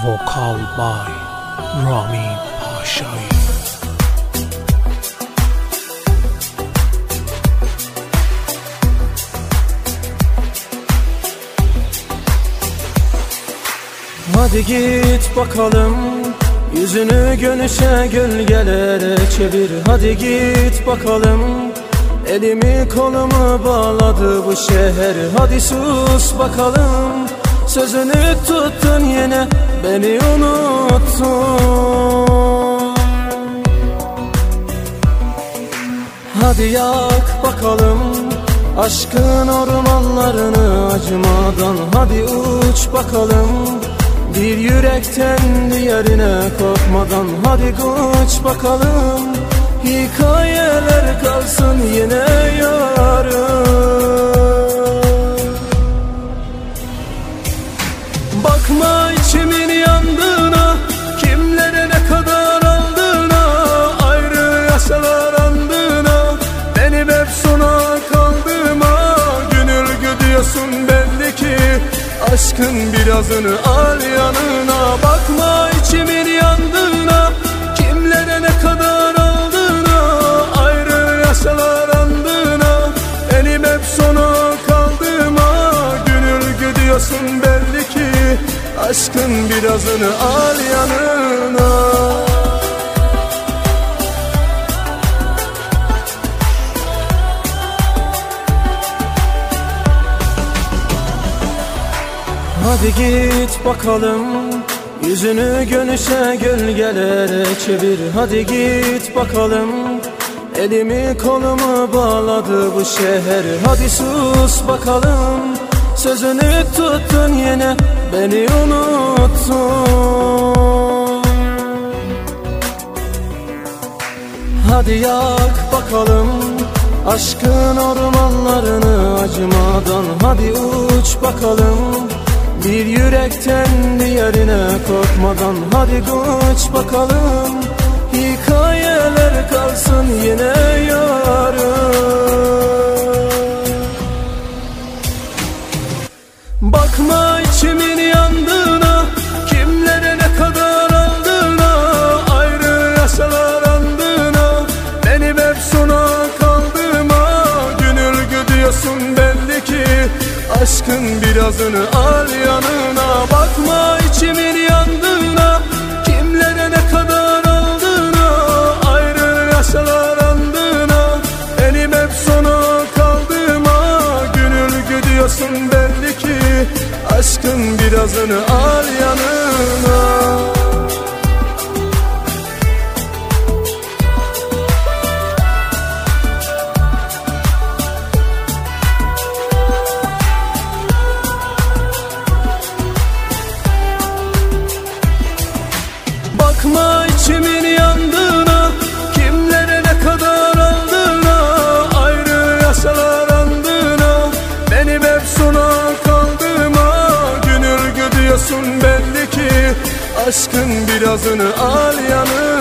Vocal by Rami Paşay. Hadi git bakalım, yüzünü gönüşe gölgelere çevir. Hadi git bakalım, elimi kolumu bağladı bu şehir. Hadi sus bakalım, sözünü tuttun yine beni unuttun. Hadi yak bakalım aşkın ormanlarını acımadan. Hadi uç bakalım bir yürekten diğerine korkmadan. Hadi uç bakalım, hikayeler kalsın yine yarın. Bakma içimin yandığına, kimlere ne kadar aldığına, ayrı yasalar andığına, benim hep sona kaldığıma. Gönül gidiyorsun belli ki, aşkın birazını al yanına. Bakma içimin yandığına, kimlere ne kadar aldığına, ayrı yasalar andığına, benim hep sona kaldığıma. Gönül gidiyorsun belli ki, aşkın birazını al yanına. Hadi git bakalım, yüzünü gönüşe gölgelere çevir. Hadi git bakalım, elimi kolumu bağladı bu şehir. Hadi sus bakalım, sözünü tuttun yine beni unuttun. Hadi yak bakalım aşkın ormanlarını acımadan. Hadi uç bakalım bir yürekten diğerine korkmadan. Hadi uç bakalım, hikayeler kalsın yine yarın. Bakma içimin yandığına, kimlere ne kadar aldığına, ayrı yasalar andığına, benim hep sona kaldığıma. Gönül gidiyorsun belli ki, aşkın birazını al yanına. Bakma içimin yandığına, kimlere ne kadar aldığına, ayrı yasalar andığına, benim hep sona kaldığıma. Gönül gidiyorsun belli ki, aşkın birazını al yanına. Bakma içimin yandığına, kimlere ne kadar aldığına, ayrı yasalar andığına, benim hep sona kaldığıma. Gönül gidiyorsun belli ki, aşkın birazını al yanına.